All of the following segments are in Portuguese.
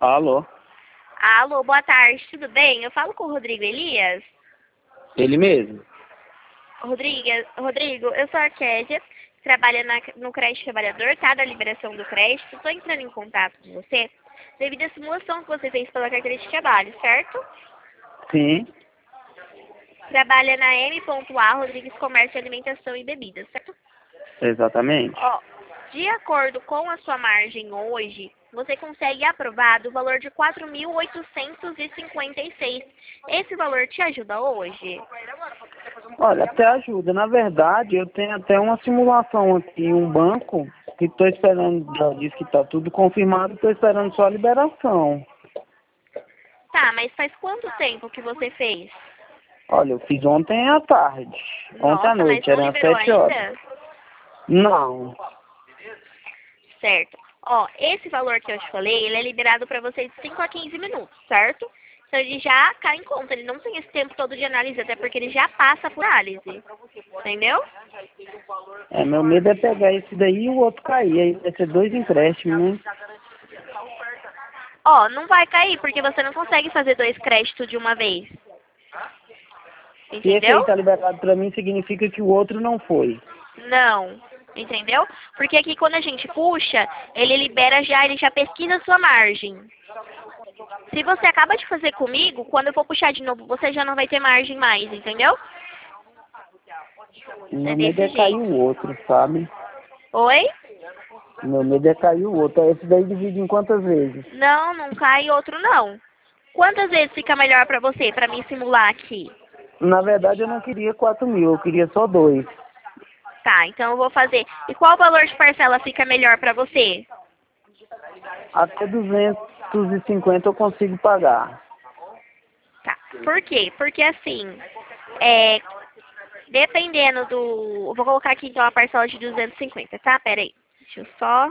Alô? Alô, boa tarde, tudo bem? Eu falo com o Rodrigo Elias. Ele mesmo? Rodrigo, eu sou a Késia, trabalho no Crédito Trabalhador, tá? Da liberação do crédito. Estou entrando em contato com você devido à simulação que você fez pela carteira de trabalho, certo? Sim, Trabalha na M.A. Rodrigues Comércio, Alimentação e Bebidas, certo? exatamente. Ó, de acordo com a sua margem hoje, você consegue aprovar do valor de 4.856. Esse valor te ajuda hoje? Olha, até ajuda. Na verdade, eu tenho até uma simulação aqui, um banco, que estou esperando, já disse que está tudo confirmado, estou esperando só a liberação. Tá, mas faz quanto tempo que você fez? Olha, eu fiz ontem à tarde. Ontem à Nossa, mas noite, não eram liberou 7 horas. ainda? Não. Certo. Ó, esse valor que eu te falei, ele é liberado para você de 5 a 15 minutos, certo? Então ele já cai em conta, ele não tem esse tempo todo de análise, até porque ele já passa por análise. Entendeu? Meu medo é pegar esse daí e o outro cair. Aí vai ser 2 empréstimos, né? Ó, não vai cair, porque você não consegue fazer 2 créditos de uma vez. Se esse aí Entendeu? está liberado para mim, significa que o outro não foi. Não. Entendeu? Porque aqui quando a gente puxa, ele libera já, ele já pesquisa a sua margem. Se você acaba de fazer comigo, quando eu for puxar de novo, você já não vai ter margem mais, entendeu? É Meu medo desse é cair jeito. o outro, sabe? Oi? Meu medo é cair o outro. Esse daí divide em quantas vezes? Não, não cai outro não. Quantas vezes fica melhor pra você, pra mim simular aqui? Na verdade, eu não queria 4.000, eu queria só 2. Tá, então eu vou fazer. E qual valor de parcela fica melhor pra você? Até 250 eu consigo pagar. Tá. Por quê? Porque assim, é, dependendo do... Eu vou colocar aqui então a parcela de 250, tá? Pera aí. Deixa eu só...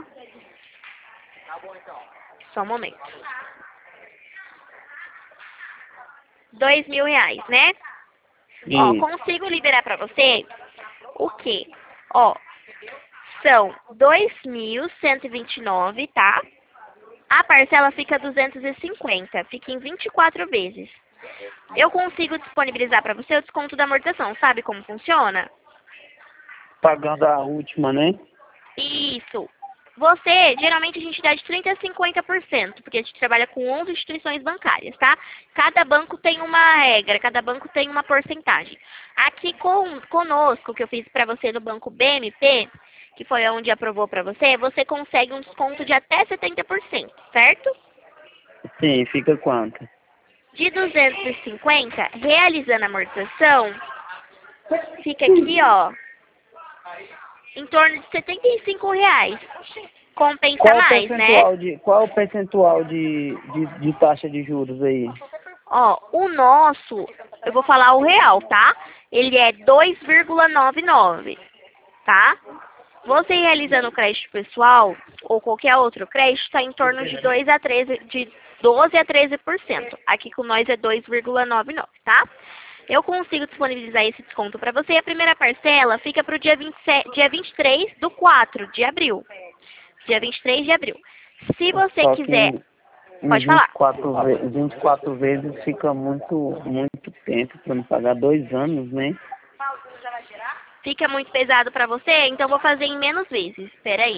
Só um momento. R$ 2.000, né? Ó, Isso. consigo liberar pra você o quê? Ó, são 2.129, tá? A parcela fica 250, fica em 24 vezes. Eu consigo disponibilizar para você o desconto da amortização, sabe como funciona? Pagando a última, né? Isso. Você, geralmente a gente dá de 30% a 50%, porque a gente trabalha com 11 instituições bancárias, tá? Cada banco tem uma regra, cada banco tem uma porcentagem. Aqui conosco, que eu fiz para você no banco BMP, que foi onde aprovou para você, você consegue um desconto de até 70%, certo? Sim, fica quanto? De 250, realizando a amortização, fica aqui, ó, em torno de R$ 75. Compensa mais, né? Qual é o percentual de taxa de juros aí? Ó, o nosso, eu vou falar o real, tá? Ele é 2,99, tá? Você realizando o crédito pessoal ou qualquer outro crédito, está em torno de 2 a 13, de 12 a 13%. Aqui com nós é 2,99, tá? Eu consigo disponibilizar esse desconto para você. A primeira parcela fica para o dia 23/4 de abril. Dia 23 de abril. Se você Só que quiser, em pode falar. 24 vezes fica muito tempo para me pagar 2 anos, né? Fica muito pesado para você? Então vou fazer em menos vezes. Espera aí.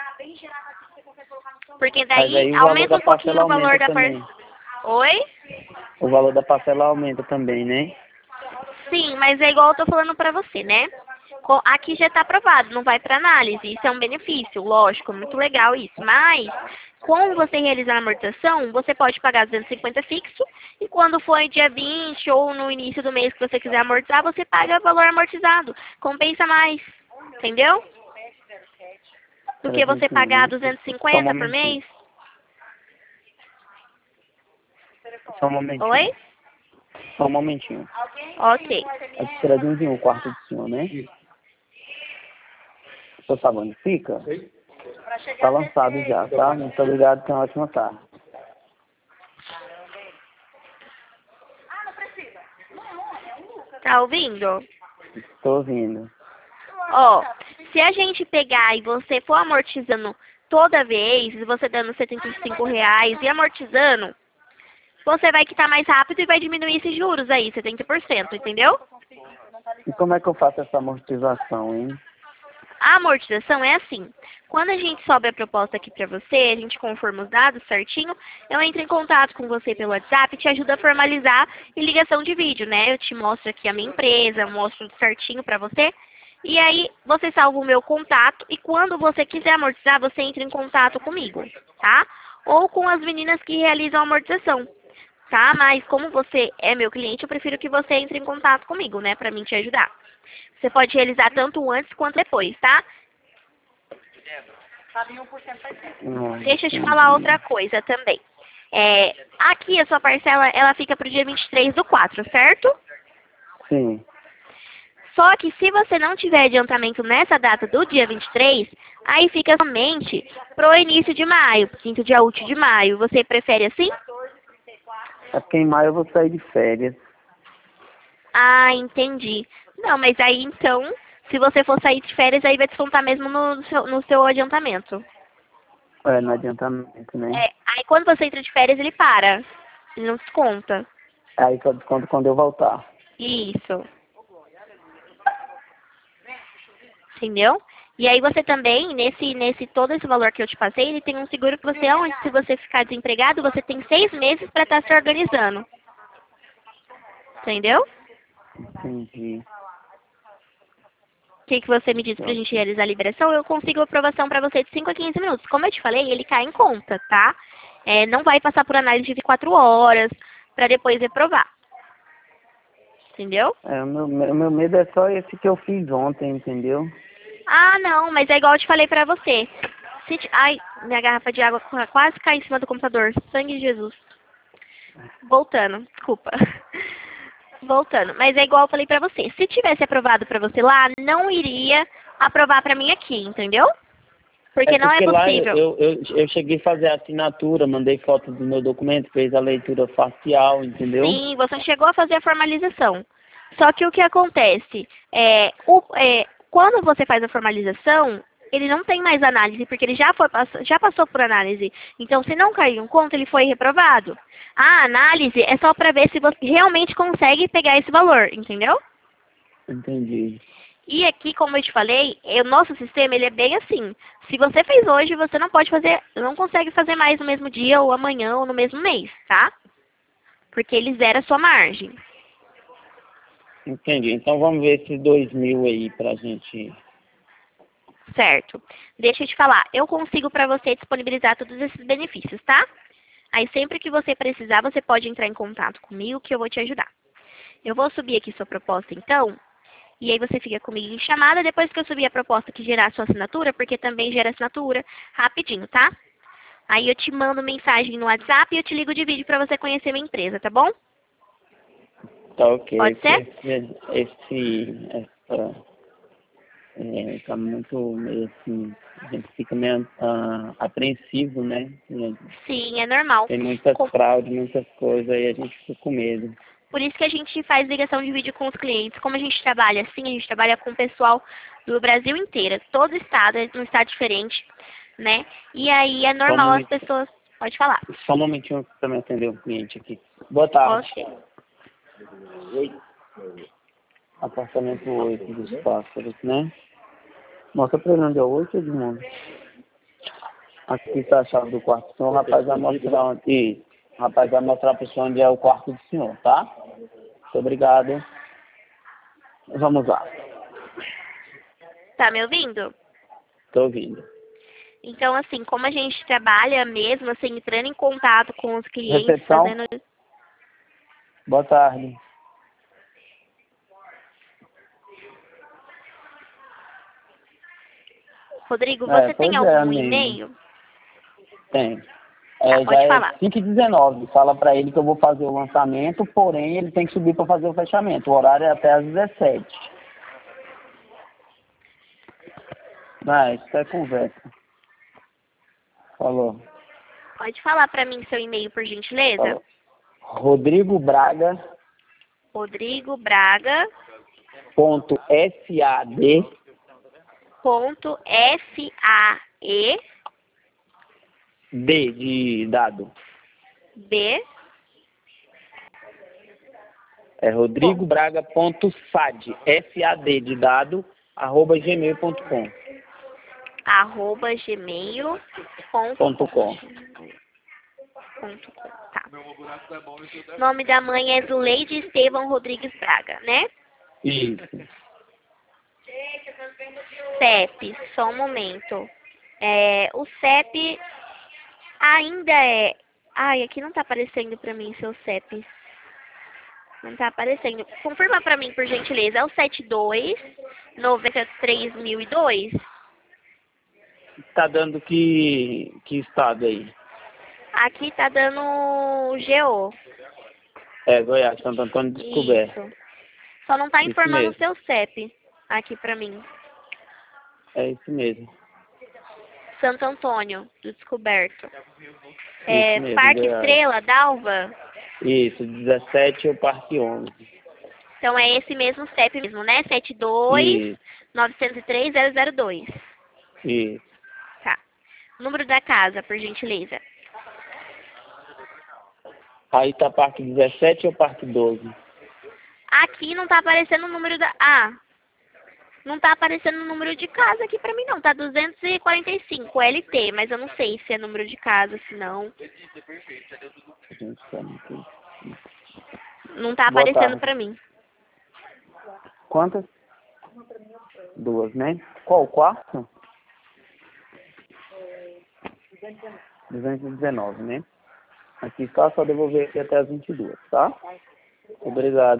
Porque Mas aí daí o valor aumenta da um pouquinho parcela o valor aumenta da também. Oi? O valor da parcela aumenta também, né? Sim, mas é igual eu tô falando pra você, né? Aqui já tá aprovado, não vai pra análise. Isso é um benefício, lógico, muito legal isso. Mas, com você realizar a amortização, você pode pagar 250 fixo e quando for em dia 20 ou no início do mês que você quiser amortizar, você paga o valor amortizado. Compensa mais, entendeu? Do que você 300 pagar minutos. Só um 250 por momentinho. mês. Só um momentinho. Oi? Só um momentinho. Ok. É de 301 o quarto do senhor, né? O senhor sabe onde fica? Tá lançado já, tá? Muito obrigado, tenha uma ótima tarde. Tá ouvindo? Estou ouvindo. Ó, se a gente pegar e você for amortizando toda vez, você dando R$ 75 e amortizando, você vai quitar mais rápido e vai diminuir esses juros aí, 70%, entendeu? E como é que eu faço essa amortização, hein? A amortização é assim, quando a gente sobe a proposta aqui pra você, a gente confirma os dados certinho, eu entro em contato com você pelo WhatsApp e te ajudo a formalizar em ligação de vídeo, né? Eu te mostro aqui a minha empresa, mostro tudo certinho pra você, e aí você salva o meu contato e quando você quiser amortizar, você entra em contato comigo, tá? Ou com as meninas que realizam a amortização, tá? Mas como você é meu cliente, eu prefiro que você entre em contato comigo, né? Pra mim te ajudar. Você pode realizar tanto antes quanto depois, tá? Deixa eu te falar outra coisa também. Aqui a sua parcela, ela fica pro dia 23/4, certo? Sim. Só que se você não tiver adiantamento nessa data do dia 23, aí fica somente pro início de maio, quinto dia útil de maio. Você prefere assim? É porque em maio eu vou sair de férias. Ah, entendi. Não, mas aí então, se você for sair de férias, aí vai descontar mesmo no seu adiantamento. É, no adiantamento, né? Aí quando você entra de férias, ele para. Ele não desconta. Aí só desconto quando eu voltar. Isso. Entendeu? E aí você também, todo esse valor que eu te passei, ele tem um seguro que você, onde se você ficar desempregado, você tem 6 meses para estar se organizando. Entendeu? Entendi. O que você me diz pra gente realizar a liberação? Eu consigo aprovação para você de 5 a 15 minutos. Como eu te falei, ele cai em conta, tá? Não vai passar por análise de 4 horas para depois reprovar. Entendeu? O meu medo é só esse que eu fiz ontem, entendeu? Ah, não, mas é igual eu te falei pra você. Ai, minha garrafa de água quase cai em cima do computador. Sangue de Jesus. Voltando, desculpa. Voltando, mas é igual eu falei pra você. Se tivesse aprovado pra você lá, não iria aprovar pra mim aqui, entendeu? Porque não é Porque lá possível. eu cheguei a fazer a assinatura, mandei foto do meu documento, fez a leitura facial, entendeu? Sim, você chegou a fazer a formalização. Só que o que acontece? Quando você faz a formalização, ele não tem mais análise, porque ele já passou por análise. Então, se não caiu em conta, ele foi reprovado. A análise é só para ver se você realmente consegue pegar esse valor, entendeu? Entendi. E aqui, como eu te falei, o nosso sistema ele é bem assim. Se você fez hoje, você não consegue fazer mais no mesmo dia, ou amanhã, ou no mesmo mês, tá? Porque ele zera a sua margem. Entendi. Então vamos ver esses 2.000 aí pra gente. Certo. Deixa eu te falar, eu consigo para você disponibilizar todos esses benefícios, tá? Aí sempre que você precisar, você pode entrar em contato comigo que eu vou te ajudar. Eu vou subir aqui sua proposta então, e aí você fica comigo em chamada depois que eu subir a proposta que gerar a sua assinatura, porque também gera assinatura, rapidinho, tá? Aí eu te mando mensagem no WhatsApp e eu te ligo de vídeo para você conhecer minha empresa, tá bom? Tá ok. Pode ser? Tá muito meio assim, a gente fica meio apreensivo, né? Sim, é normal. Tem muitas fraudes, muitas coisas, aí a gente fica com medo. Por isso que a gente faz ligação de vídeo com os clientes. Como a gente trabalha assim, a gente trabalha com o pessoal do Brasil inteiro. Todo estado, é um estado diferente, né? E aí é normal as pessoas... Pode falar. Só um momentinho para me atender um cliente aqui. Boa tarde. Ok. Oi. Apartamento 8 dos Pássaros, né? Mostra pra ele onde é o 8, Edmundo. Aqui está a chave do quarto do senhor. O rapaz vai mostrar onde... O rapaz vai mostrar para o senhor onde é o quarto do senhor, tá? Muito obrigado. Vamos lá. Tá me ouvindo? Tô ouvindo. Então, assim, como a gente trabalha mesmo, assim, entrando em contato com os clientes, Recepção? fazendo... Boa tarde. Rodrigo, você tem algum amigo. e-mail? Tem. Pode Já falar. é 5h19. Fala pra ele que eu vou fazer o lançamento, porém ele tem que subir para fazer o fechamento. O horário é até às 17h. Isso é conversa. Falou. Pode falar pra mim seu e-mail, por gentileza? Falou. Rodrigo Braga. Rodrigo Braga. .sad. .sae. D de dado. B. É rodrigobraga.sad, SAD de dado, @gmail.com. @gmail.com. Tá. Nome da mãe é Zuleide Estevão Rodrigues Braga, né? Isso. CEP, só um momento. O CEP ainda é... Ai, aqui não tá aparecendo pra mim seu CEP. Não tá aparecendo. Confirma pra mim, por gentileza. É o 72-93.002? Tá dando que estado aí? Aqui tá dando GO. Goiás, Santo Antônio Descoberto. Isso. Só não tá Isso informando o mesmo. seu CEP aqui pra mim. É isso mesmo. Santo Antônio do Descoberto. Isso mesmo, Parque Goiás. Estrela, Dalva? Isso, 17 o Parque 11. Então é esse mesmo CEP mesmo, né? Isso, 72-903-002. isso. Tá. Número da casa, por gentileza. Aí tá Parque 17 ou Parque 12? Aqui não tá aparecendo o número da... não tá aparecendo o número de casa aqui pra mim não. Tá 245 LT, mas eu não sei se é número de casa, se não. Não tá Boa aparecendo tarde. pra mim. Quantas? 2, né? Qual o quarto? 219, né? Aqui está, só devolver aqui até as 22, tá? Obrigado.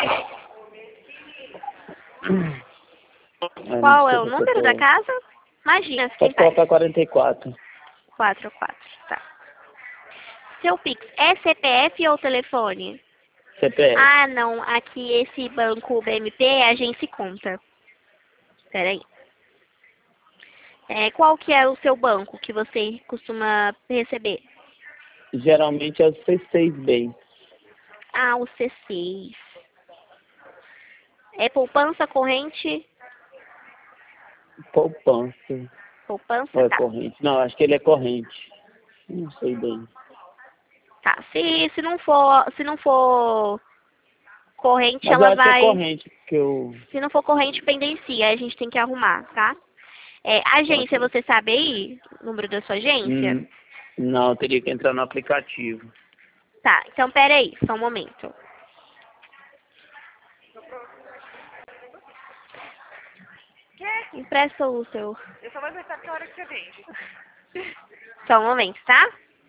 Qual é o número da casa? Imagina, quem Pode colocar 44. 44, tá. Seu Pix é CPF ou telefone? CPF. Não. Aqui esse banco BMP é agência e conta. Peraí. Qual que é o seu banco que você costuma receber? Geralmente é o C6B. O C6. É poupança, corrente? Poupança. Poupança, Ou é tá. corrente? Não, acho que ele é corrente. Não sei bem. Tá. Se não for corrente, Mas eu ela acho que é vai... corrente, porque eu... Se não for corrente, pendencia. Aí a gente tem que arrumar, tá? Agência, você sabe aí o número da sua agência? Não, eu teria que entrar no aplicativo. Tá, então pera aí, só um momento. Empresta o seu... Eu só vou emprestar na hora que você vende. Só um momento, tá?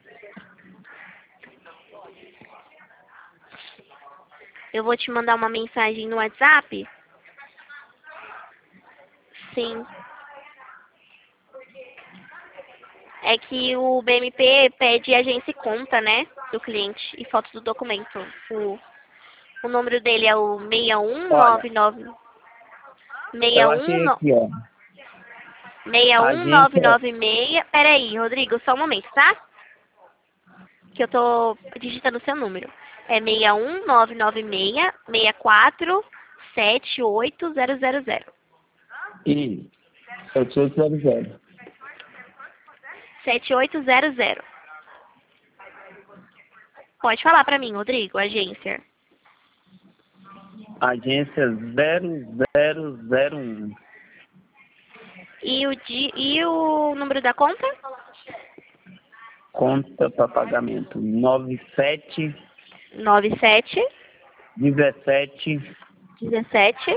Eu vou te mandar uma mensagem no WhatsApp. Sim. É que o BMP pede agência e conta, né? Do cliente e foto do documento. O número dele é o 6199... Eu achei aqui, ó. 61996... Peraí, Rodrigo, só um momento, tá? Que eu tô digitando o seu número. É 61996-64-78000. E 7800. 7800. Pode falar pra mim, Rodrigo, agência. Agência 0001. E o número da conta? Conta para pagamento 97 97 17 17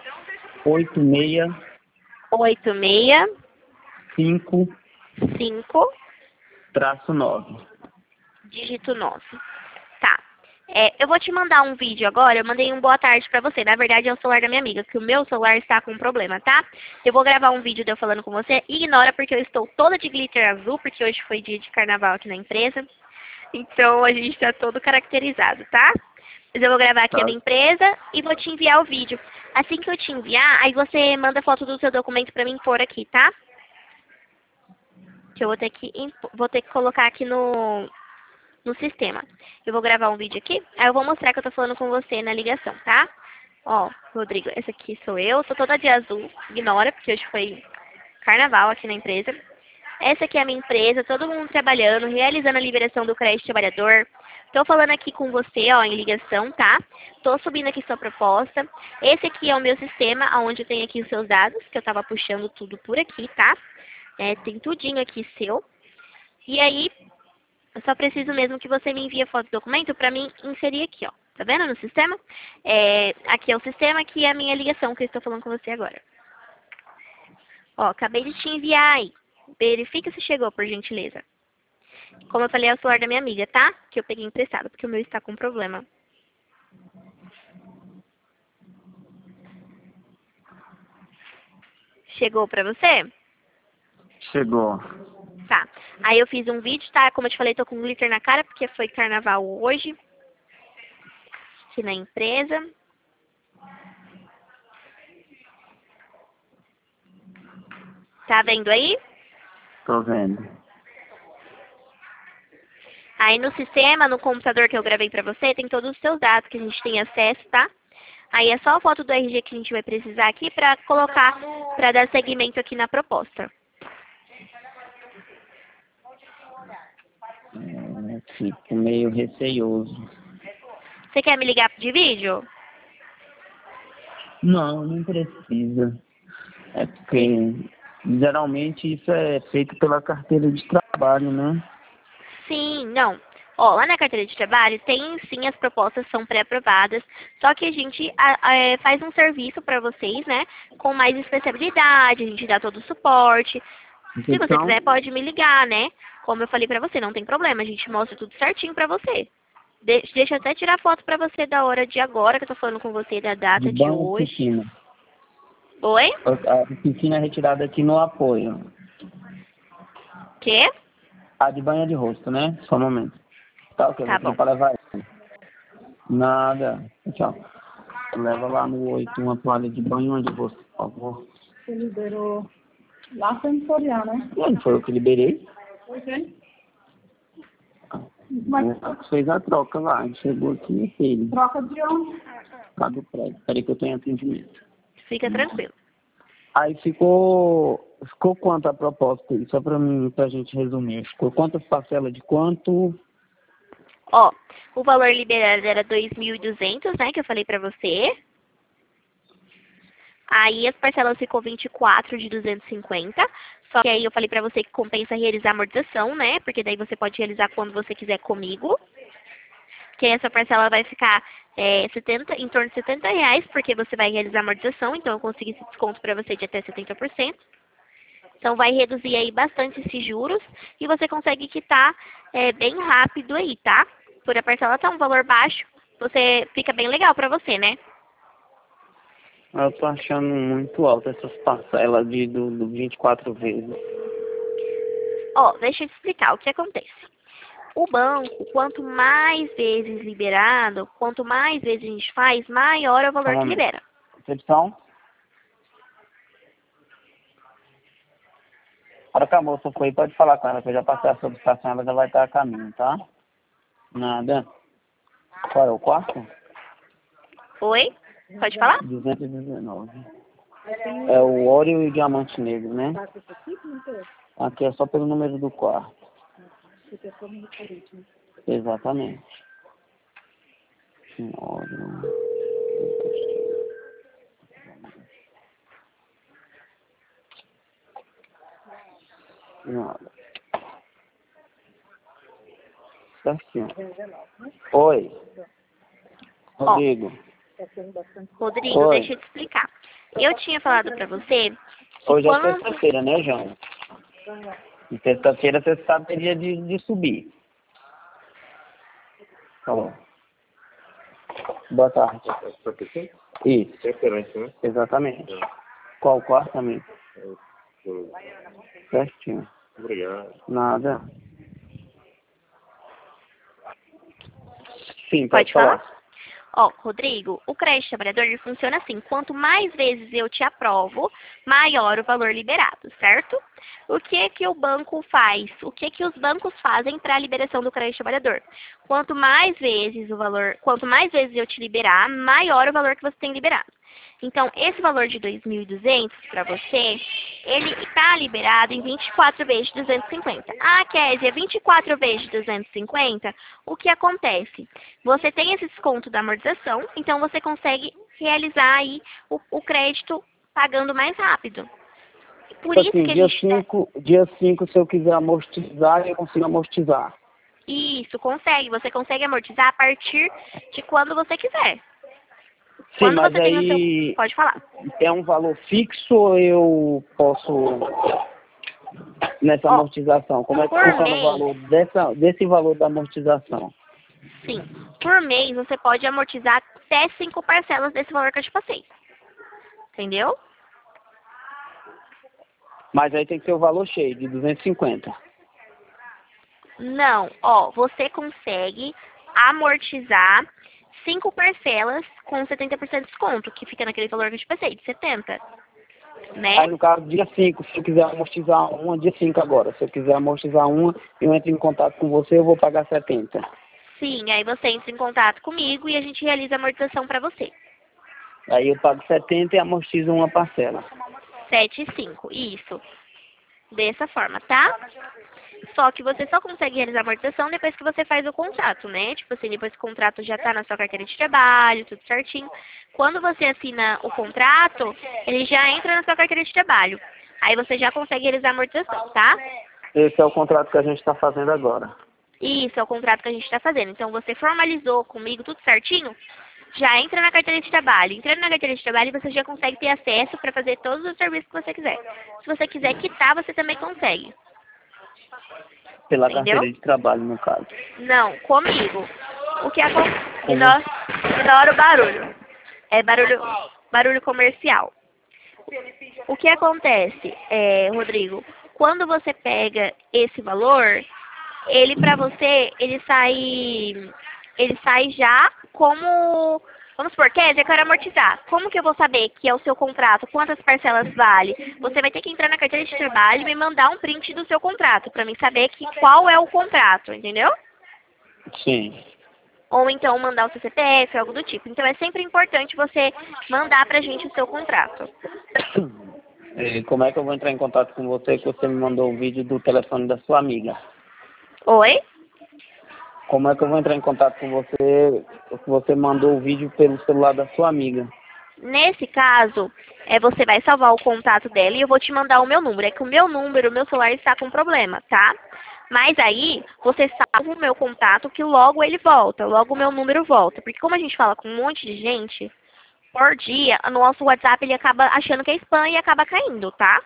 86 86 5 5 -9. dígito 9. Tá. Eu vou te mandar um vídeo agora. Eu mandei um boa tarde pra você. Na verdade é o celular da minha amiga, que o meu celular está com problema, tá? Eu vou gravar um vídeo de eu falando com você. Ignora porque eu estou toda de glitter azul, porque hoje foi dia de carnaval aqui na empresa. Então a gente tá todo caracterizado, tá? Mas eu vou gravar aqui a minha empresa e vou te enviar o vídeo. Assim que eu te enviar, aí você manda foto do seu documento pra mim pôr aqui, tá? Que eu vou ter que colocar aqui no sistema. Eu vou gravar um vídeo aqui, aí eu vou mostrar que eu tô falando com você na ligação, tá? Ó, Rodrigo, esse aqui sou eu toda de azul, ignora, porque hoje foi carnaval aqui na empresa. Essa aqui é a minha empresa, todo mundo trabalhando, realizando a liberação do crédito trabalhador. Tô falando aqui com você, ó, em ligação, tá? Tô subindo aqui sua proposta. Esse aqui é o meu sistema, onde eu tenho aqui os seus dados, que eu tava puxando tudo por aqui, tá? Tem tudinho aqui seu. E aí, eu só preciso mesmo que você me envie a foto do documento pra mim inserir aqui, ó. Tá vendo no sistema? Aqui é o sistema, aqui é a minha ligação que eu estou falando com você agora. Ó, acabei de te enviar aí. Verifica se chegou, por gentileza. Como eu falei, é o celular da minha amiga, tá? Que eu peguei emprestado, porque o meu está com problema. Chegou pra você? Chegou. Tá. Aí eu fiz um vídeo, tá? Como eu te falei, tô com glitter na cara, porque foi carnaval hoje. Aqui na empresa. Tá vendo aí? Tô vendo. Aí no sistema, no computador que eu gravei pra você, tem todos os seus dados que a gente tem acesso, tá? Aí é só a foto do RG que a gente vai precisar aqui pra colocar, pra dar seguimento aqui na proposta. Fico meio receioso. Você quer me ligar de vídeo? Não, não precisa. É porque geralmente isso é feito pela carteira de trabalho, né? Sim, não. Ó, lá na carteira de trabalho tem sim, as propostas são pré-aprovadas, só que a gente faz um serviço para vocês, né, com mais especialidade, a gente dá todo o suporte. Se você Então, quiser, pode me ligar, né? Como eu falei pra você, não tem problema, a gente mostra tudo certinho pra você. Deixa eu até tirar foto pra você da hora de agora, que eu tô falando com você, da data de de banho e hoje. piscina. Oi? A piscina é retirada aqui no apoio. Quê? A de banho é de rosto, né? Só um momento. Tá, ok, Tá vou bom. pedir pra levar ela. Nada. Tchau. Leva lá no 8 uma toalha de banho e uma de rosto, por favor. Você liberou lá sensorial, né? Não foi eu que liberei. Ok. O Marcos fez a troca lá. A gente chegou aqui e fez. Troca de onde? Lá do prédio. Peraí que eu tenho atendimento. Fica tranquilo. Aí ficou quanto a proposta aí? Só pra gente resumir. Ficou quantas parcelas de quanto? Ó, o valor liberado era 2.200, né, que eu falei pra você. Aí as parcelas ficou 24 de 250. Só que aí eu falei pra você que compensa realizar a amortização, né? Porque daí você pode realizar quando você quiser comigo. Que essa parcela vai ficar em torno de R$ 70, porque você vai realizar a amortização. Então eu consigo esse desconto pra você de até 70%. Então vai reduzir aí bastante esses juros. E você consegue quitar bem rápido aí, tá? Por a parcela tá um valor baixo, você fica bem legal pra você, né? Eu tô achando muito alto essas parcelas do 24 vezes. Ó, deixa eu te explicar o que acontece. O banco, quanto mais vezes liberado, quanto mais vezes a gente faz, maior é o valor que libera. Recepção? A hora que a moça foi, pode falar com ela, que eu já passei a solicitação, ela já vai estar a caminho, tá? Nada. Qual é o quarto? Oi? Pode falar? 219. É o ouro e o diamante negro, né? Aqui é só pelo número do quarto. Exatamente. Ouro. Nada. Certinho. Oi. Rodrigo. Rodrigo, Oi. deixa eu te explicar. Eu tinha falado pra você que Hoje é quando... sexta-feira, né, João? E sexta-feira você sabe que é dia de subir. Falou. Boa tarde. Isso. Né? Exatamente. Qual o quarto, amigo? Certinho. Obrigado. Nada. Sim, Pode pode falar. Ó, Rodrigo, o crédito trabalhador ele funciona assim, quanto mais vezes eu te aprovo, maior o valor liberado, certo? O que que o banco faz? O que que os bancos fazem para a liberação do crédito trabalhador? Quanto mais vezes eu te liberar, maior o valor que você tem liberado. Então, esse valor de 2.200 para você, ele está liberado em 24 vezes de 250. Ah, Kézia, 24 vezes de 250, o que acontece? Você tem esse desconto da amortização, então você consegue realizar aí o crédito pagando mais rápido. Por Tipo isso assim, que a dia gente... 5, se eu quiser amortizar, eu consigo amortizar. Isso, consegue. Você consegue amortizar a partir de quando você quiser. Sim, Quando mas você tem o seu... aí Pode falar. é um valor fixo ou eu posso, nessa Ó, amortização, como é que por funciona o mês, valor desse valor da amortização? sim. Por mês, você pode amortizar até 5 parcelas desse valor que eu te passei. Entendeu? Mas aí tem que ser o valor cheio, de 250. Não. Ó, você consegue amortizar 5 parcelas com 70% de desconto, que fica naquele valor que eu te passei, de 70. Né? Aí no caso, dia 5, se eu quiser amortizar uma, dia 5 agora. Se eu quiser amortizar uma, eu entro em contato com você, eu vou pagar 70. Sim, aí você entra em contato comigo e a gente realiza a amortização para você. Aí eu pago 70 e amortizo uma parcela. 7 e 5, isso. Dessa forma, tá? Só que você só consegue realizar a amortização depois que você faz o contrato, né? Tipo assim, depois que o contrato já tá na sua carteira de trabalho, tudo certinho. Quando você assina o contrato, ele já entra na sua carteira de trabalho. Aí você já consegue realizar a amortização, tá? Esse é o contrato que a gente está fazendo agora. Isso, é o contrato que a gente está fazendo. Então, você formalizou comigo tudo certinho, já entra na carteira de trabalho. Entrando na carteira de trabalho, você já consegue ter acesso para fazer todos os serviços que você quiser. Se você quiser quitar, você também consegue. Pela Entendeu? carteira de trabalho, no caso. Não, comigo. O que acontece? Ignora o barulho. É barulho comercial. O que acontece, Rodrigo? Quando você pega esse valor, ele para você, ele sai já como, vamos supor, Kézia, eu quero amortizar. Como que eu vou saber que é o seu contrato? Quantas parcelas vale? Você vai ter que entrar na carteira de trabalho e me mandar um print do seu contrato, para mim saber qual é o contrato, entendeu? Sim. Ou então mandar o seu CPF, algo do tipo. Então é sempre importante você mandar pra gente o seu contrato. E como é que eu vou entrar em contato com você que você me mandou o vídeo do telefone da sua amiga? Oi? Como é que eu vou entrar em contato com você que você mandou o vídeo pelo celular da sua amiga? Nesse caso, você vai salvar o contato dela e eu vou te mandar o meu número. É que o meu celular está com problema, tá? Mas aí, você salva o meu contato que logo ele volta, logo o meu número volta. Porque como a gente fala com um monte de gente, por dia, no nosso WhatsApp ele acaba achando que é spam e acaba caindo, tá?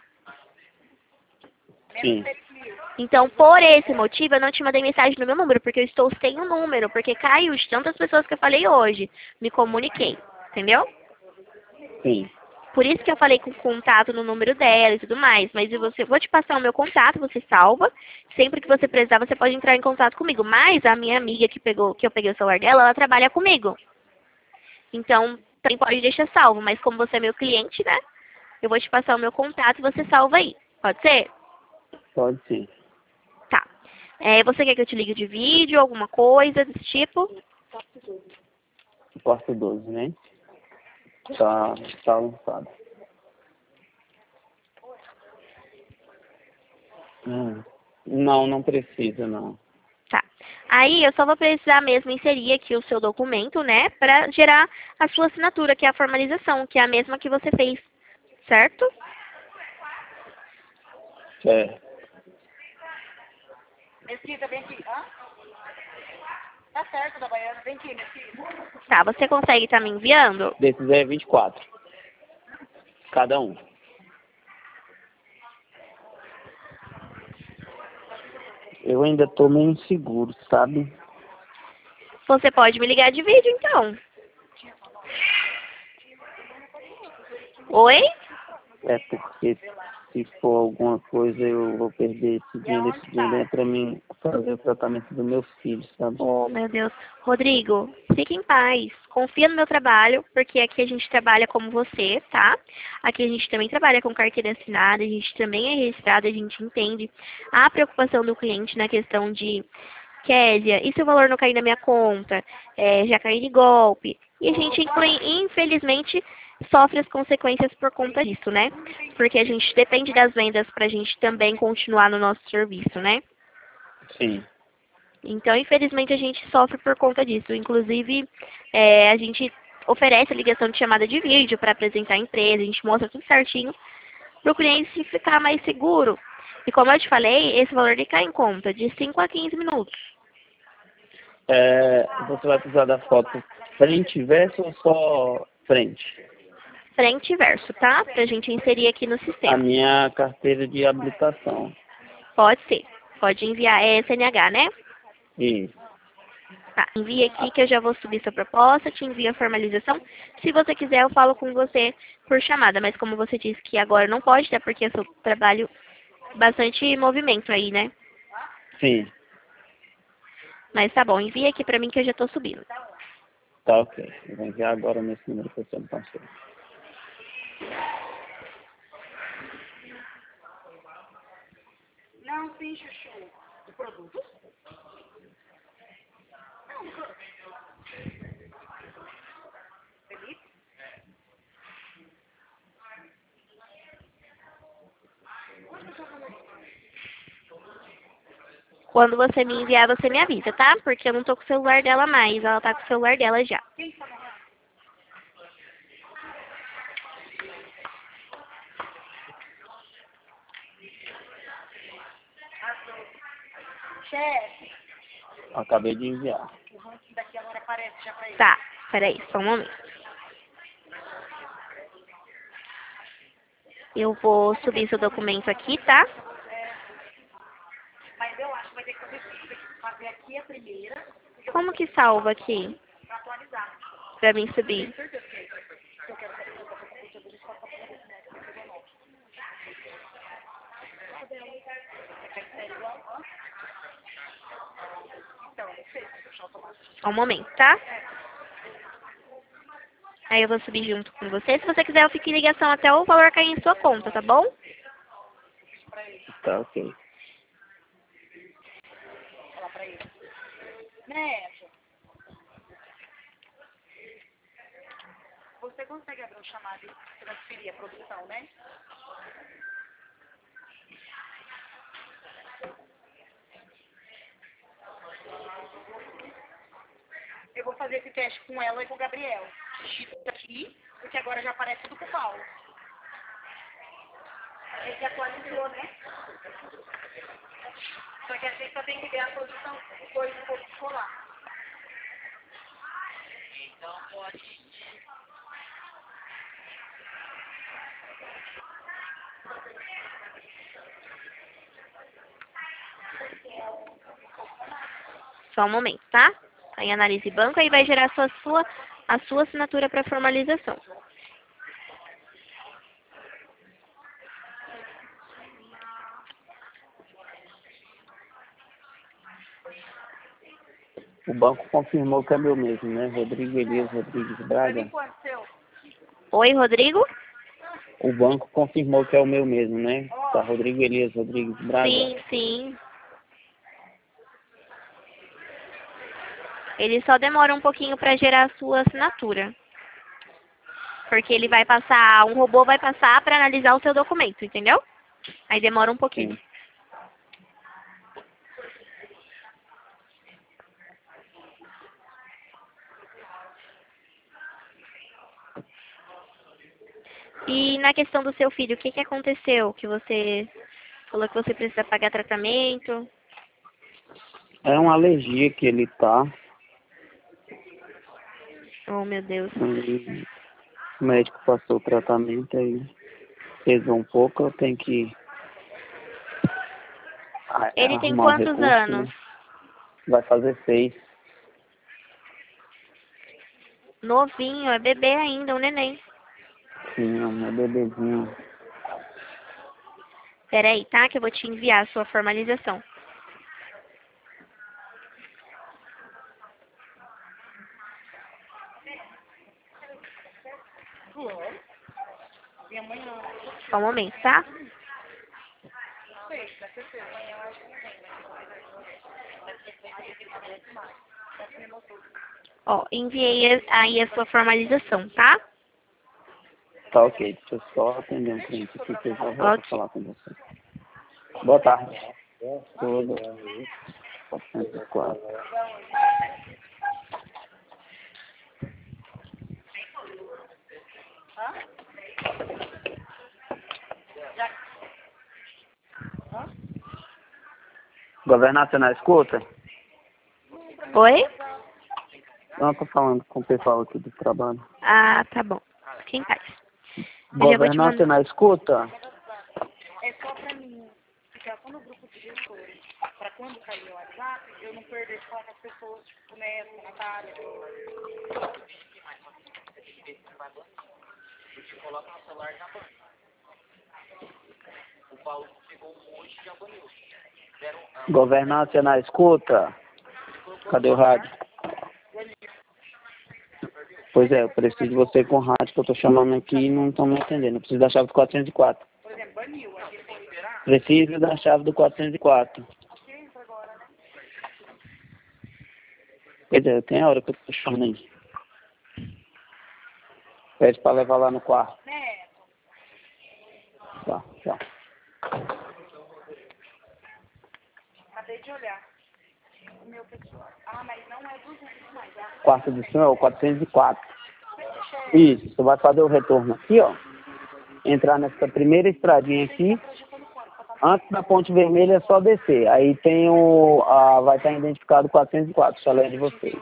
Sim. Então, por esse motivo, eu não te mandei mensagem no meu número, porque eu estou sem o número, porque caiu de tantas pessoas que eu falei hoje. Me comuniquei, entendeu? Sim. Por isso que eu falei com o contato no número dela e tudo mais. Mas vou te passar o meu contato, você salva. Sempre que você precisar, você pode entrar em contato comigo. Mas a minha amiga que eu peguei o celular dela, ela trabalha comigo. Então, também pode deixar salvo. Mas como você é meu cliente, né? Eu vou te passar o meu contato e você salva aí. Pode ser? Pode sim. Tá. Você quer que eu te ligue de vídeo, alguma coisa desse tipo? Porta 12, né? Tá lançado. Não precisa, não. Tá. Aí eu só vou precisar mesmo inserir aqui o seu documento, né? Pra gerar a sua assinatura, que é a formalização, que é a mesma que você fez. Certo? Certo. Mesquita, vem aqui. Hã? Tá certo, da Baiana. Vem aqui, Mesquita. Tá, você consegue estar me enviando? Desses é 24. Cada um. Eu ainda tô meio inseguro, sabe? Você pode me ligar de vídeo, então. Oi? É porque se for alguma coisa eu vou perder esse dinheiro. Esse dinheiro é pra mim fazer o tratamento do meu filho, sabe? Oh, meu Deus. Rodrigo, fique em paz. Confia no meu trabalho, porque aqui a gente trabalha como você, tá? Aqui a gente também trabalha com carteira assinada, a gente também é registrado, a gente entende a preocupação do cliente na questão de Kézia, e se o valor não cair na minha conta? Já cair de golpe. E a gente, infelizmente, sofre as consequências por conta disso, né? Porque a gente depende das vendas para a gente também continuar no nosso serviço, né? Sim. Então, infelizmente, a gente sofre por conta disso. Inclusive, a gente oferece a ligação de chamada de vídeo para apresentar a empresa, a gente mostra tudo certinho para o cliente ficar mais seguro. E como eu te falei, esse valor ele cai em conta de 5 a 15 minutos. Você vai precisar da foto frente e verso ou só frente? Frente e verso, tá? Para a gente inserir aqui no A sistema. minha carteira de habilitação. Pode ser. Pode enviar. É CNH, né? Isso. Tá, envia aqui que eu já vou subir sua proposta, te envio a formalização. Se você quiser, eu falo com você por chamada, mas como você disse que agora não pode, até porque eu sou trabalho bastante movimento aí, né? Sim. Mas tá bom, envia aqui pra mim que eu já tô subindo. Tá ok. Eu vou enviar agora nesse número que você me passou. Não, sim, Chuchu. O produto? Felipe? Quando você me enviar, você me avisa, tá? Porque eu não tô com o celular dela mais, ela tá com o celular dela já. Quem está morrendo? Chefe. Acabei de enviar. O ranking daqui agora aparece já pra ele. Tá, peraí, só um momento. Eu vou subir seu documento aqui, tá? Mas eu acho que vai ter que fazer aqui a primeira Como que salva aqui? pra atualizar. Pra mim subir? Eu quero saber se eu tô com computador e só pra fazer esse médico, porque eu não. Quer ser igual? Hã? Então, eu sei, puxar automático. Só um momento, tá? Aí eu vou subir junto com você. Se você quiser, eu fico em ligação até o valor cair em sua conta, tá bom? Tá ok. Falar pra ele. Neto. Você consegue abrir um chamado e transferir a produção, né? Eu vou fazer esse teste com ela e com o Gabriel. Digita aqui, porque agora já aparece tudo com o Paulo. Ele atualizou, né? Só que a gente só tem que ver a produção depois do pouco escolar. Então pode. Só um momento, tá? Aí analise banco, aí vai gerar a sua assinatura para formalização. O banco confirmou que é meu mesmo, né? Rodrigo Elias Rodrigues Pra mim, Braga. quanto seu? Oi, Rodrigo? O banco confirmou que é o meu mesmo, né? Tá Rodrigo Elias Rodrigues Braga. Sim, sim. Ele só demora um pouquinho para gerar a sua assinatura. Porque ele vai passar, um robô vai passar para analisar o seu documento, entendeu? Aí demora um pouquinho. Sim. E na questão do seu filho, o que que aconteceu? Que você falou que você precisa pagar tratamento? É uma alergia que ele tá. Oh, meu Deus. E o médico passou o tratamento aí. Pesou um pouco, eu tenho que Ele tem arrumar um quantos recurso, anos? né? Vai fazer 6. Novinho, é bebê ainda, um neném. Sim, é meu bebezinho. Peraí, tá? Que eu vou te enviar a sua formalização. Minha mãe não. Só um momento, tá? Não sei, com certeza. Amanhã eu acho que não vem, mas Ó, enviei aí a sua formalização, tá? Tá ok, deixa eu só atender um cliente aqui que eu já volto a Ok. falar com você. Boa tarde. Tudo. 404. Governança na escuta? Oi? Não, tô falando com o pessoal aqui do trabalho. Ah, tá bom. Quem faz? Eu já vou te Governança mandar. na escuta? É só pra mim ficar só no grupo de gestores. Pra quando cair o WhatsApp, eu não perder de falar com as pessoas, tipo, Neto, Natália. Governança na escuta? Cadê o rádio? Pois é, eu preciso de você com o rádio que eu tô chamando aqui e não estão me entendendo. Eu preciso da chave do 404. Por exemplo, baniu. Aqui foi Preciso da chave do 404. agora, né? Pois é, tem a hora que eu tô chamando aí. Pede pra levar lá no quarto. Neto, Tá, tchau. acabei de olhar. O meu pessoal. Ah, mas não é 200 mais. Quarto do senhor é o 404. Isso, você vai fazer o retorno aqui, ó. Entrar nessa primeira estradinha aqui. Antes da ponte vermelha é só descer. Aí tem vai estar identificado 404, chalé de vocês.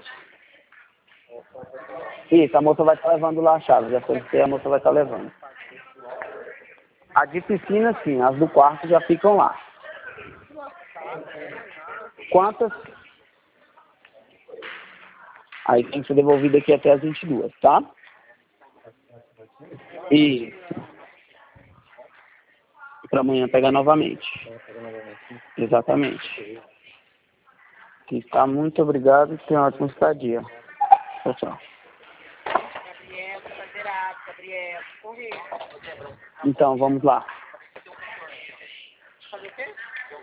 Isso, a moça vai estar levando lá a chave. Já solicitei, a moça vai estar levando. A de piscina, sim. As do quarto já ficam lá. Quantas? Aí tem que ser devolvido aqui até as 22, tá? Isso. Para amanhã pegar novamente. Exatamente. Tá, muito obrigado e tenha uma ótima estadia. Tchau, tchau. Gabriel, Cadeirado, Gabriel, correr. Então, vamos lá. Fazer o quê?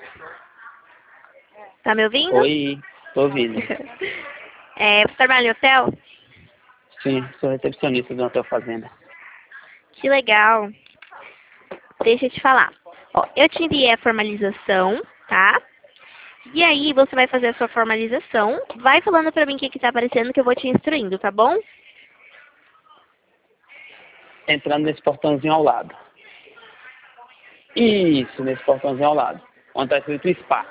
Tá me ouvindo? Oi, tô ouvindo. Você trabalha em hotel? Sim, sou recepcionista do Hotel Fazenda. Que legal. Deixa eu te falar. Ó, eu te enviei a formalização, tá? E aí você vai fazer a sua formalização. Vai falando pra mim o que tá aparecendo que eu vou te instruindo, tá bom? Entrando nesse portãozinho ao lado. Isso, nesse portãozinho ao lado. Onde tá escrito SPA.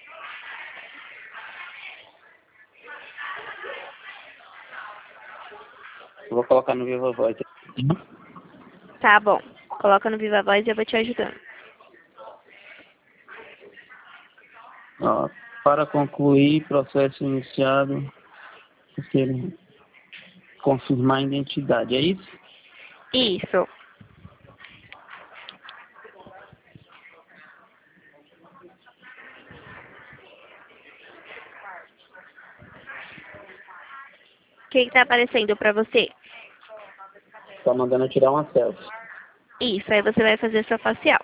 Eu vou colocar no Viva Voz. Tá bom. Coloca no Viva Voz e eu vou te ajudando. Ó, para concluir, processo iniciado. Confirmar a identidade, é isso? Isso. O que tá aparecendo pra você? Tá mandando eu tirar uma selfie. Isso, aí você vai fazer sua facial.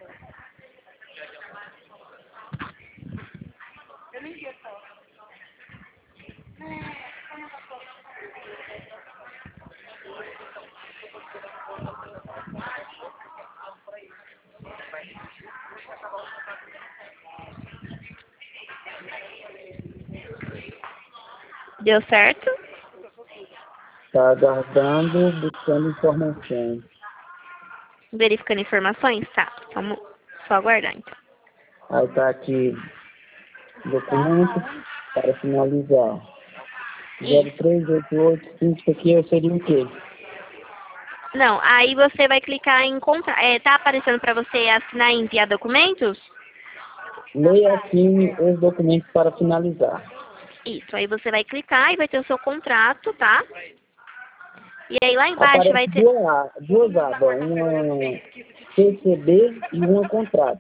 Deu certo? Tá aguardando, buscando informações. Verificando informações? Tá. Vamos só aguardar, então. Aí tá aqui, documento para finalizar. Isso. 03885, isso aqui seria o quê? Não, aí você vai clicar em contra... tá aparecendo pra você assinar e enviar documentos? Leia assine os documentos para finalizar. Isso, aí você vai clicar e vai ter o seu contrato, tá? E aí lá embaixo Aparece vai ter... duas abas, uma PCB e uma contrato.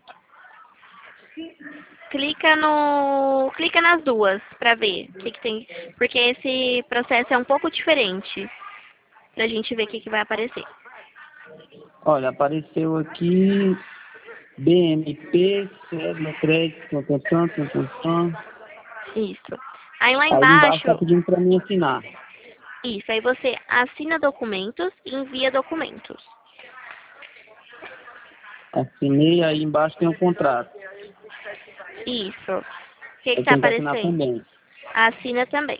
Clica nas duas pra ver o que que tem. Porque esse processo é um pouco diferente. Pra gente ver o que que vai aparecer. Olha, apareceu aqui BMP, cédula, crédito, tantan. Isso. Aí lá Aí embaixo embaixo... tá pedindo para mim assinar. Isso, aí você assina documentos e envia documentos. Assinei, aí embaixo tem um contrato. Isso. O que Eu tá tenho que assinar aparecendo? também. Assina também.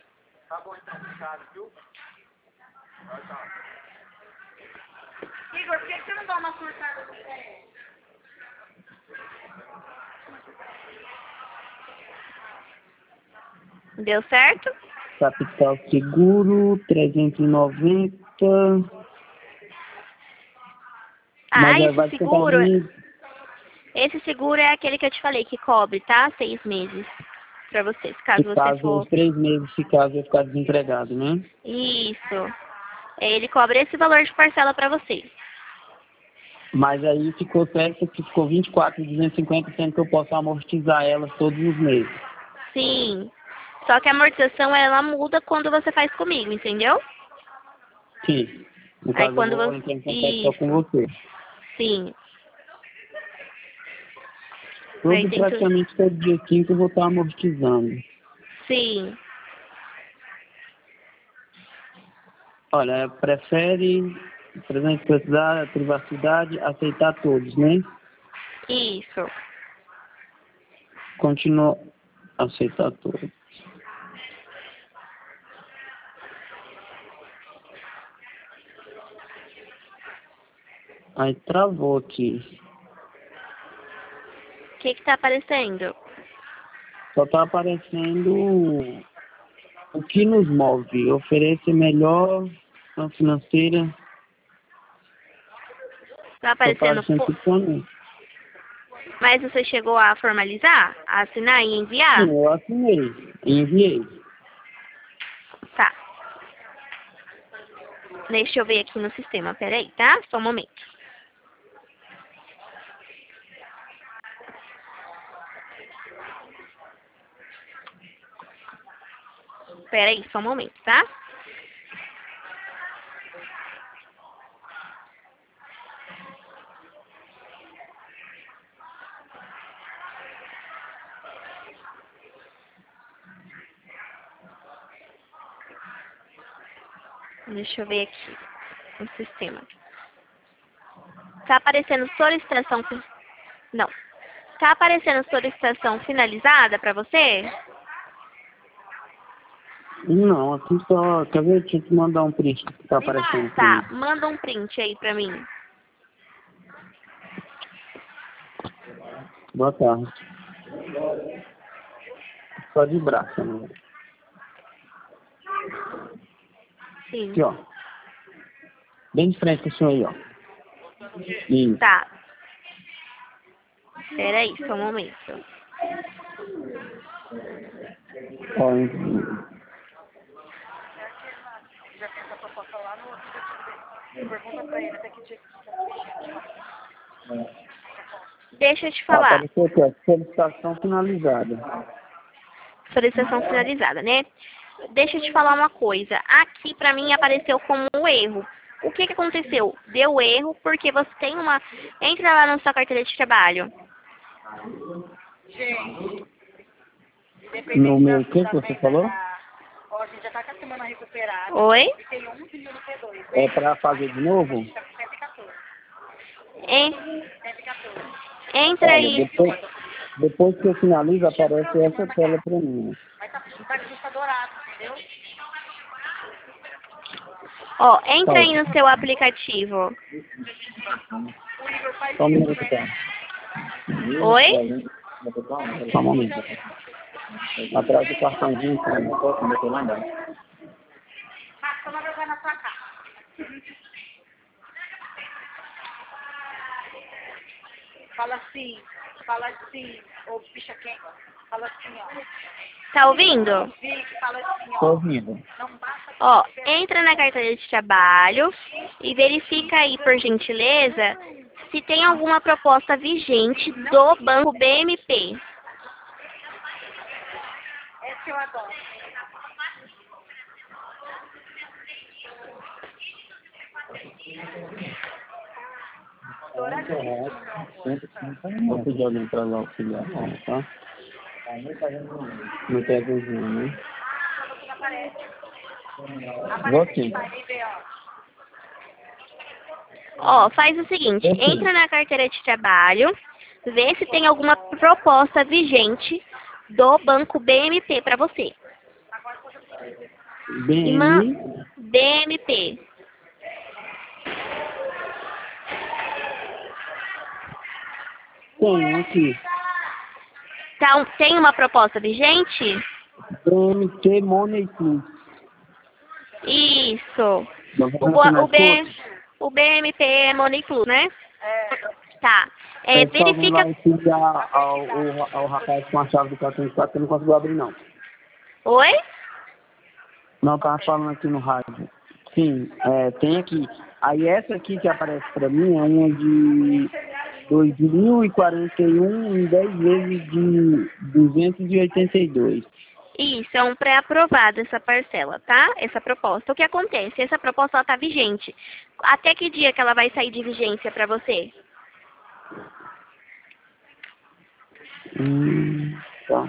Igor, por que você não dá uma surtada no pé? Deu certo? Capital seguro, 390. Mas Esse vai ficar seguro, mim, esse seguro é aquele que eu te falei, que cobre, tá? 6 meses pra vocês, caso se você caso for. os 3 meses, se caso eu ficar desempregado, né? Isso. Ele cobre esse valor de parcela pra vocês. Mas aí ficou certo que ficou 24.250, sendo que eu posso amortizar elas todos os meses. Sim. Só que a amortização, ela muda quando você faz comigo, entendeu? Sim. No Aí caso, eu quando vou você... entrar em contato só com Isso. você. Sim. Aí tem tudo. Praticamente todo dia 5 eu vou estar amortizando. Sim. Olha, prefere, por exemplo, precisar privacidade, aceitar todos, né? Isso. Continua aceitar todos. Aí travou aqui. O que tá aparecendo? Só tá aparecendo o que nos move. Oferece melhor ação financeira. Tá Só aparecendo... aparecendo tudo. Mas você chegou a formalizar? A assinar e enviar? Sim, eu assinei. Enviei. Tá. Deixa eu ver aqui no sistema, peraí, tá? Só um momento. Peraí, só um momento, tá? Deixa eu ver aqui no sistema. Tá aparecendo solicitação... Não. Tá aparecendo solicitação finalizada pra você? Não, aqui só. Quer ver? Tinha que mandar um print que tá aparecendo aqui. Tá, manda um print aí pra mim. Boa tarde. Só de braço, né? Sim. Aqui, ó. Bem de frente com o senhor aí, ó. Isso. Tá. Peraí, só um momento. Ó, Já tem essa proposta lá no outro dia. Pergunta pra ele até que dia que Deixa eu te falar. apareceu aqui, ó. Solicitação finalizada. Solicitação finalizada, né? Deixa eu te falar uma coisa. Aqui pra mim apareceu como um erro. O que aconteceu? Deu erro porque você tem uma... Entra lá na sua carteira de trabalho. Gente, No meu, o que você falou? Ó, a gente já tá com a semana recuperada. Oi? E tem 11 mil no P2. É pra fazer de novo? Tá com 114. En... 114. Entra Olha, aí. depois que eu finalizo, aparece essa tela pra mim. Mas tá dourado, entendeu? Ó, entra aí no seu aplicativo. O Igor faz Só um isso, minuto, né? tá? Oi? Só um momento. Atrás do cartãozinho, tá? Não posso meter lá embaixo. Ah, toma vergonha na sua cara. Fala assim, ô bicha quente. Fala assim, ó. Tá ouvindo? Vic, fala assim, Tô ó. ouvindo. Não basta que Ó, você entra na carteira de trabalho e verifica aí, por gentileza, se tem alguma proposta vigente do Banco BMP. é que eu adoro. Vou pedir alguém pra lá auxiliar, tá? Não tem aviãozinho, né? Vou sim. Vai ver, ó. Ó, faz o seguinte, entra na carteira de trabalho, vê se tem alguma proposta vigente do Banco BMP para você. E BMP. Tem aqui. Tem uma proposta vigente? BMT Money Plus. Isso. Não vai funcionar O BMP é Money Club, né? Tá. o pessoal não Verifica. vai pedir ao rapaz com a chave do cartão de crédito que não conseguiu abrir, não. Oi? Não, tava falando aqui no rádio. Sim, tem aqui. Aí essa aqui que aparece pra mim é uma de 2.041 em 10 vezes de 282. Isso, é um pré-aprovado essa parcela, tá? Essa proposta. O que acontece? Essa proposta ela tá vigente. Até que dia que ela vai sair de vigência para você? Tá.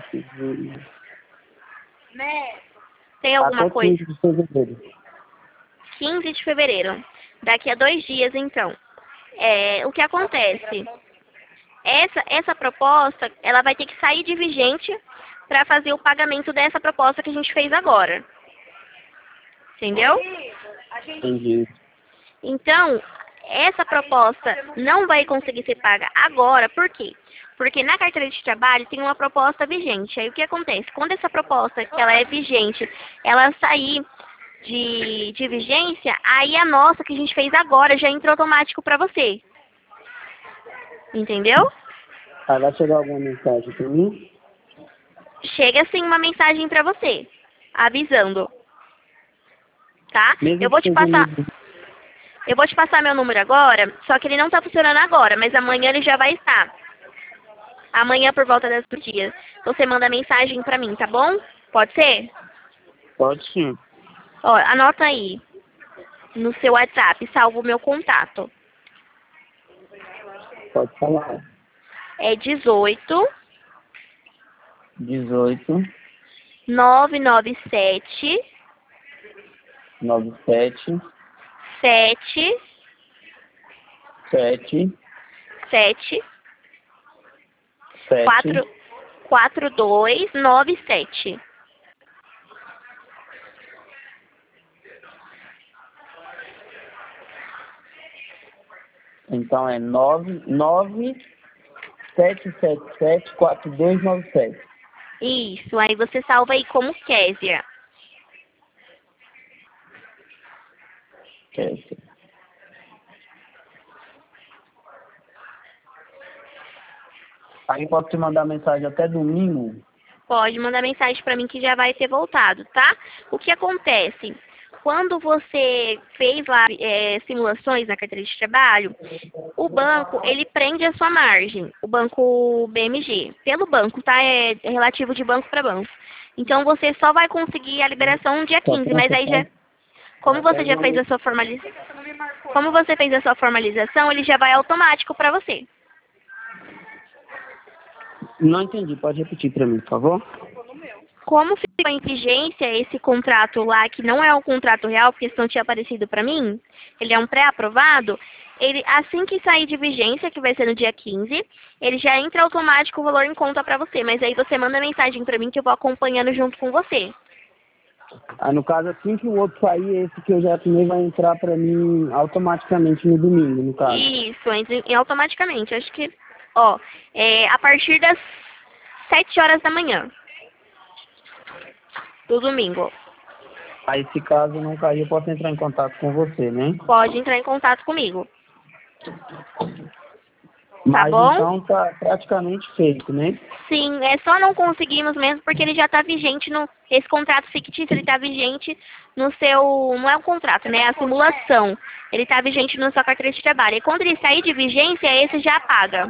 Tem alguma Até coisa? 15 de fevereiro. 15 de fevereiro. Daqui a 2 dias, então. O que acontece? Essa proposta, ela vai ter que sair de vigente para fazer o pagamento dessa proposta que a gente fez agora. Entendeu? Entendi. Então, essa proposta não vai conseguir ser paga agora. Por quê? Porque na carteira de trabalho tem uma proposta vigente. Aí o que acontece? Quando essa proposta, que ela é vigente, ela sair de vigência, aí a nossa que a gente fez agora já entra automático para você. Entendeu? Aí vai chegar alguma mensagem pra mim? Chega sim uma mensagem para você, avisando. Tá? Mesmo Eu vou que te seja passar. no- Eu vou te passar meu número agora, só que ele não tá funcionando agora, mas amanhã ele já vai estar. Amanhã por volta das 2 dias. Você manda mensagem pra mim, tá bom? Pode ser? Pode sim. Ó, anota aí no seu WhatsApp, salva o meu contato. Pode falar. É 18 18 997 97 7 7 7 7 4297. Então é 997774297. Isso, aí você salva aí como Késia. Aí pode te mandar mensagem até domingo. Pode mandar mensagem para mim que já vai ter voltado, tá? O que acontece? Quando você fez lá simulações na carteira de trabalho, o banco, ele prende a sua margem, o banco BMG. Pelo banco, tá? É relativo de banco para banco. Então, você só vai conseguir a liberação no dia 15, mas aí já... Como você já fez a sua formalização, ele já vai automático para você. Não entendi, pode repetir para mim, por favor? Como ficou em vigência esse contrato lá, que não é um contrato real, porque isso não tinha aparecido para mim, ele é um pré-aprovado, ele, assim que sair de vigência, que vai ser no dia 15, ele já entra automático o valor em conta para você, mas aí você manda mensagem para mim que eu vou acompanhando junto com você. Aí, no caso, assim que o outro sair, esse que eu já assinei vai entrar para mim automaticamente no domingo, no caso. Isso, entra automaticamente. Acho que, ó, a partir das 7 horas da manhã do domingo. Aí, se caso não cair, eu posso entrar em contato com você, né? Pode entrar em contato comigo. Mas bom? Então tá praticamente feito, né? Sim, só não conseguimos mesmo porque ele já está vigente no... Esse contrato fictício, ele está vigente no seu... Não é um contrato, né? É a simulação. Ele está vigente na sua carteira de trabalho. E quando ele sair de vigência, esse já paga.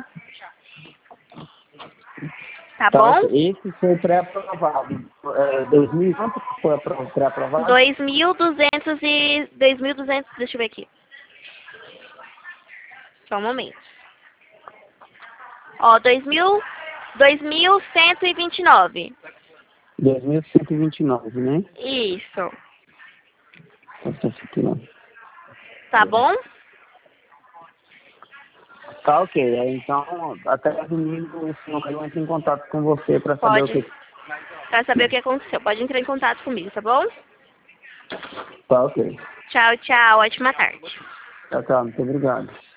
Tá bom? Esse foi pré-aprovado. 2000, quanto foi pré-aprovado? 2.200 e... 2.200... Deixa eu ver aqui. Só um momento. Ó, 2.129. 2.129, né? Isso. 2.129. Tá bom? Tá ok. Aí, então, até domingo, o senhor Caio entra em contato com você para saber o Pode. que. Pra saber o que aconteceu. Pode entrar em contato comigo, tá bom? Tá ok. Tchau, tchau. Ótima tarde. Tá, muito obrigado.